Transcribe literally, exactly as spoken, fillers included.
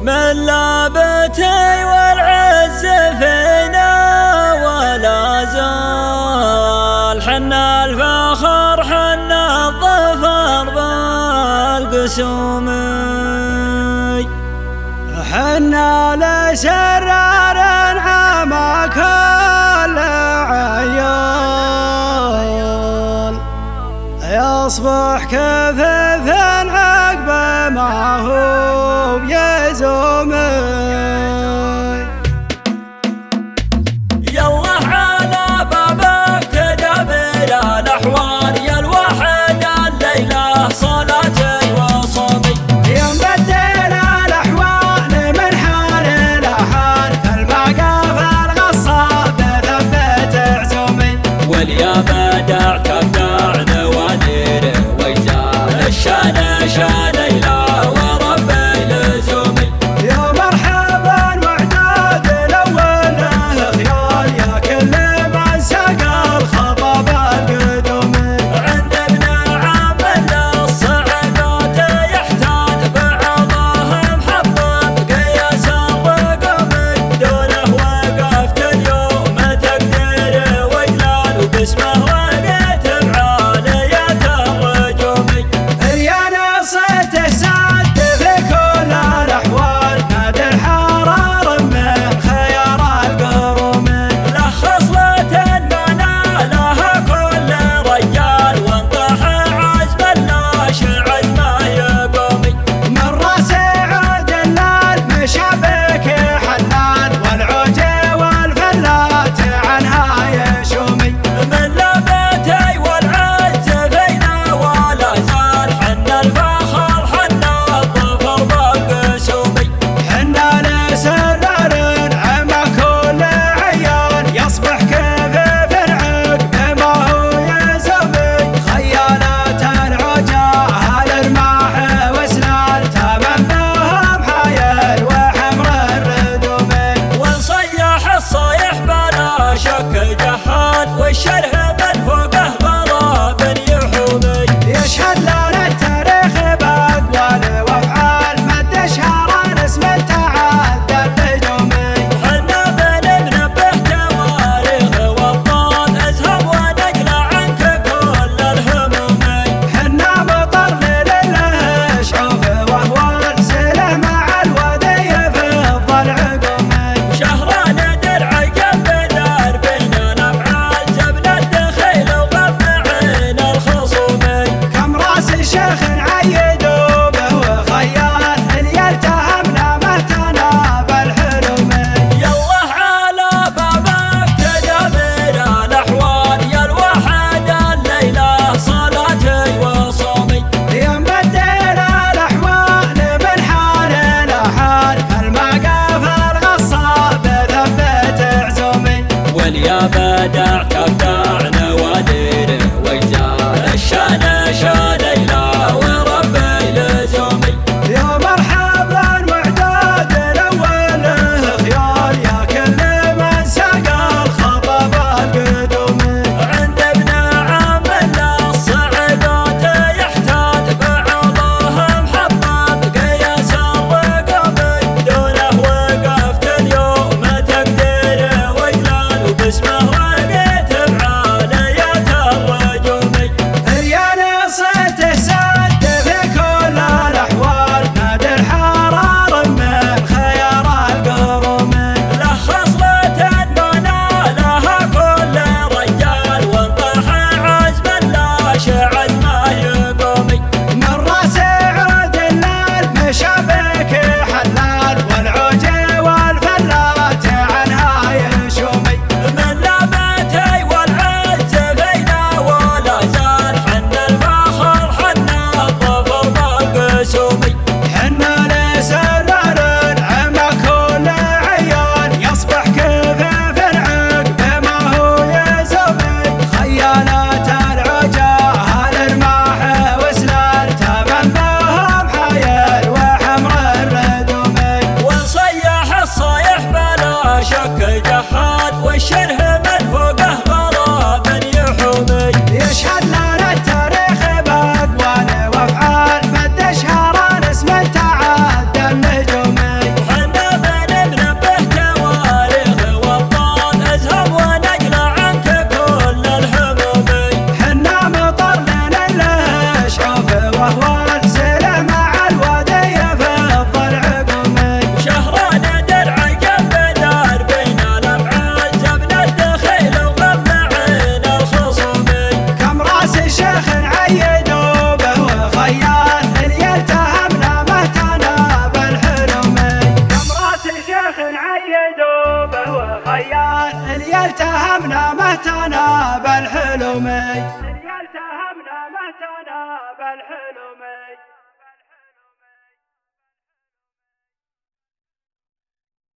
من لابتي والعز فينا ولا زال، حنا الفخر حنا الظفر بالقسوم، حنا لسرار عما كل عيال، يصبح كفف عقب ما هو يزوم. يالله على بابك تدبر الأحوال، يا الواحد الليلة صلاتي وصومي، ينبدل الأحوال من حال إلى حال، المقاف الغصاب ثبت عزومي، واليا بدع تبدع نوادره ويزال الشان شان إله وربه العيال اللي يلتهمنا مهتنا بالحلومي، اللي يلتهمنا مهتنا بالحلومي.